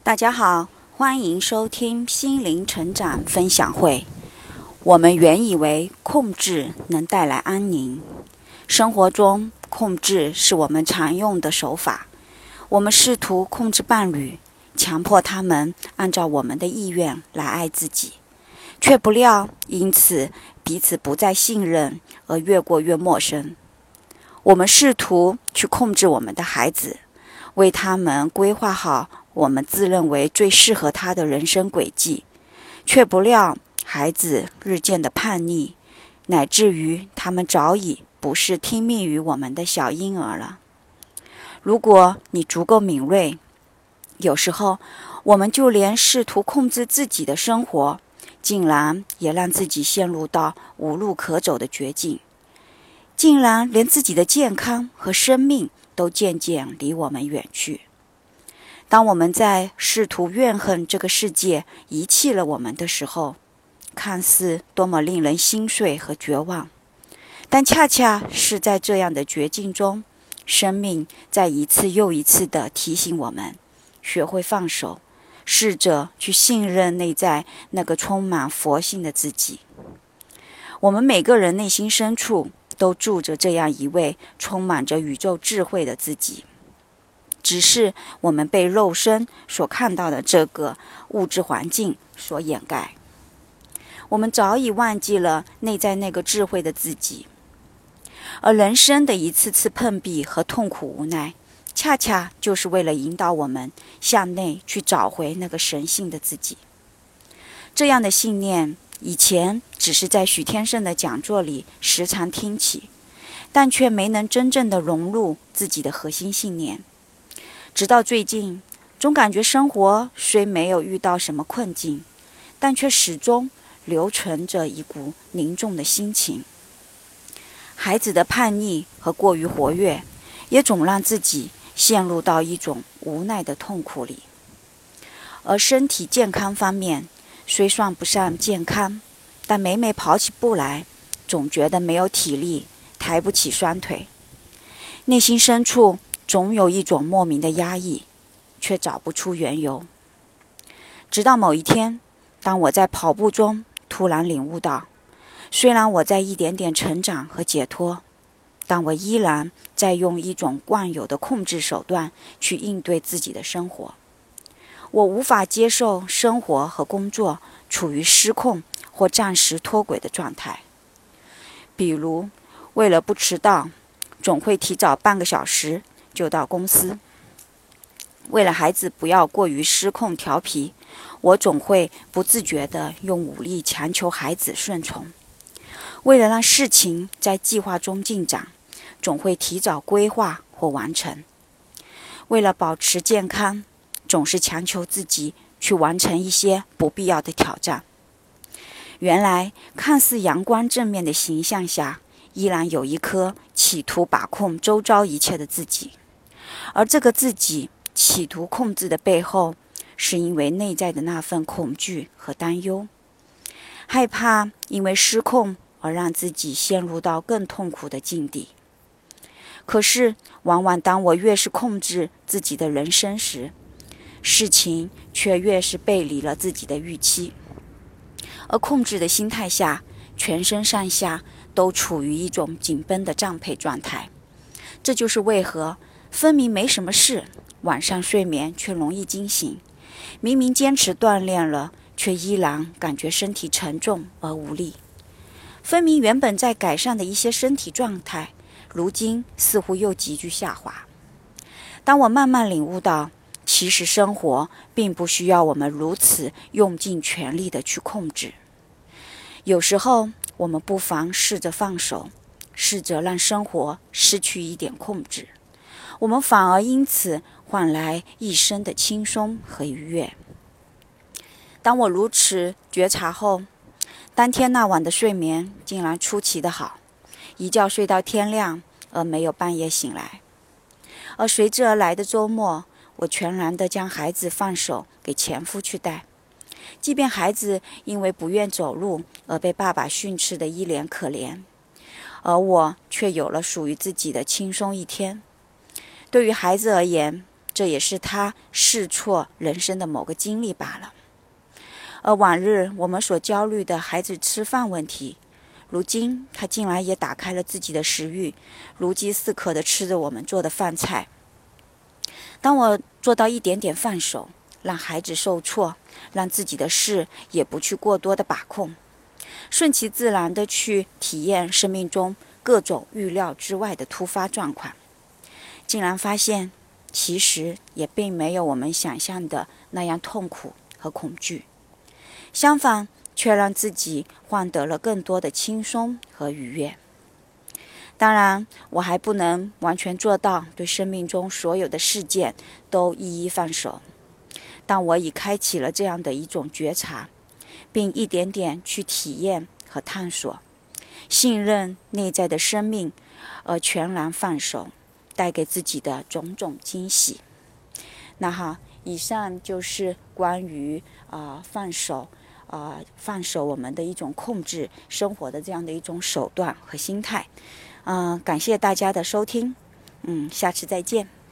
大家好，欢迎收听心灵成长分享会。我们原以为控制能带来安宁，生活中控制是我们常用的手法。我们试图控制伴侣，强迫他们按照我们的意愿来爱自己，却不料因此彼此不再信任，而越过越陌生。我们试图去控制我们的孩子，为他们规划好我们自认为最适合他的人生轨迹，却不料孩子日渐的叛逆，乃至于他们早已不是听命于我们的小婴儿了。如果你足够敏锐，有时候我们就连试图控制自己的生活，竟然也让自己陷入到无路可走的绝境，竟然连自己的健康和生命都渐渐离我们远去。当我们在试图怨恨这个世界遗弃了我们的时候，看似多么令人心碎和绝望，但恰恰是在这样的绝境中，生命在一次又一次地提醒我们学会放手，试着去信任内在那个充满佛性的自己。我们每个人内心深处都住着这样一位充满着宇宙智慧的自己，只是我们被肉身所看到的这个物质环境所掩盖。我们早已忘记了内在那个智慧的自己，而人生的一次次碰壁和痛苦无奈，恰恰就是为了引导我们向内去找回那个神性的自己。这样的信念以前只是在许天胜的讲座里时常听起，但却没能真正的融入自己的核心信念。直到最近，总感觉生活虽没有遇到什么困境，但却始终留存着一股凝重的心情。孩子的叛逆和过于活跃，也总让自己陷入到一种无奈的痛苦里。而身体健康方面，虽算不上健康，但每每跑起步来，总觉得没有体力，抬不起双腿。内心深处总有一种莫名的压抑，却找不出缘由。直到某一天，当我在跑步中突然领悟到，虽然我在一点点成长和解脱，但我依然在用一种惯有的控制手段去应对自己的生活。我无法接受生活和工作处于失控或暂时脱轨的状态。比如，为了不迟到，总会提早半个小时就到公司。为了孩子不要过于失控调皮，我总会不自觉地用武力强求孩子顺从。为了让事情在计划中进展，总会提早规划或完成。为了保持健康，总是强求自己去完成一些不必要的挑战。原来看似阳光正面的形象下，依然有一颗企图把控周遭一切的自己，而这个自己企图控制的背后，是因为内在的那份恐惧和担忧，害怕因为失控而让自己陷入到更痛苦的境地。可是往往当我越是控制自己的人生时，事情却越是背离了自己的预期。而控制的心态下，全身上下都处于一种紧绷的战配状态。这就是为何分明没什么事，晚上睡眠却容易惊醒，明明坚持锻炼了，却依然感觉身体沉重而无力。分明原本在改善的一些身体状态，如今似乎又急剧下滑。当我慢慢领悟到，其实生活并不需要我们如此用尽全力的去控制。有时候我们不妨试着放手，试着让生活失去一点控制，我们反而因此换来一生的轻松和愉悦。当我如此觉察后，当天那晚的睡眠竟然出奇的好，一觉睡到天亮，而没有半夜醒来。而随之而来的周末，我全然地将孩子放手给前夫去带，即便孩子因为不愿走路而被爸爸训斥得一脸可怜，而我却有了属于自己的轻松一天。对于孩子而言， 这也是他试错人生的某个经历罢了。而往日我们所焦虑的孩子吃饭问题，如今他竟然也打开了自己的食欲，如饥似渴地吃着我们做的饭菜。当我做到一点点放手，让孩子受挫，让自己的事也不去过多的把控，顺其自然地去体验生命中各种预料之外的突发状况，竟然发现其实也并没有我们想象的那样痛苦和恐惧，相反，却让自己换得了更多的轻松和愉悦。当然，我还不能完全做到对生命中所有的事件都一一放手，但我已开启了这样的一种觉察，并一点点去体验和探索，信任内在的生命，而全然放手带给自己的种种惊喜。那好，以上就是关于放手我们的一种控制生活的这样的一种手段和心态。感谢大家的收听，下次再见。